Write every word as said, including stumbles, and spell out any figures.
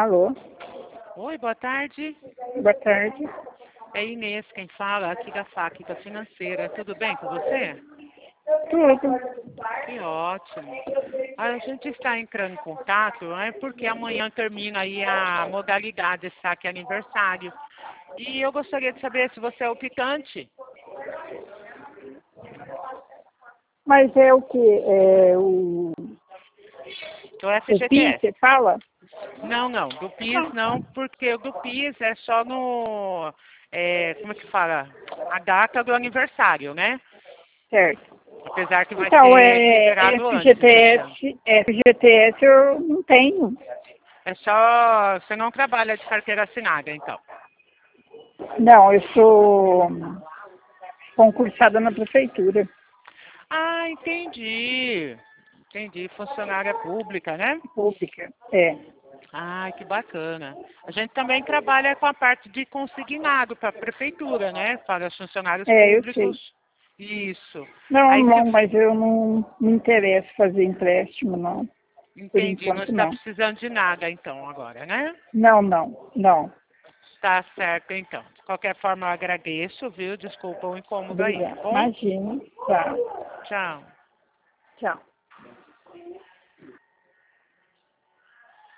Alô, Oi, boa tarde. boa tarde. É Inês quem fala, aqui da Fábrica Financeira. Tudo bem com você? Tudo. Que ótimo. A gente está entrando em contato, né, porque amanhã termina aí a modalidade saque aniversário. E eu gostaria de saber se você é optante. Mas é o que? É o, Do o P I, F G T S. você fala? Não, não. Do PIS não, porque o do PIS é só no... é, como é que fala? A data do aniversário, né? Certo. Apesar que vai Então, ser é liberado antes esse ano. F G T S, F G T S eu não tenho. É só... Você não trabalha de carteira assinada, então. Não, eu sou concursada na prefeitura. Ah, entendi. Entendi. Funcionária pública, né? Pública. É. Ah, que bacana. A gente também trabalha com a parte de consignado para a prefeitura, né? Para os funcionários É, eu sei. públicos. Isso. Não, Aí se... não, mas eu não me interesso em fazer empréstimo, não. Por Entendi. Não enquanto, está não. precisando de nada, então, agora, né? Não, não, não. Tá certo, então. De qualquer forma, eu agradeço, viu? Desculpa o incômodo aí, tá Obrigada. bom? Imagina. Tá. Tchau. Tchau.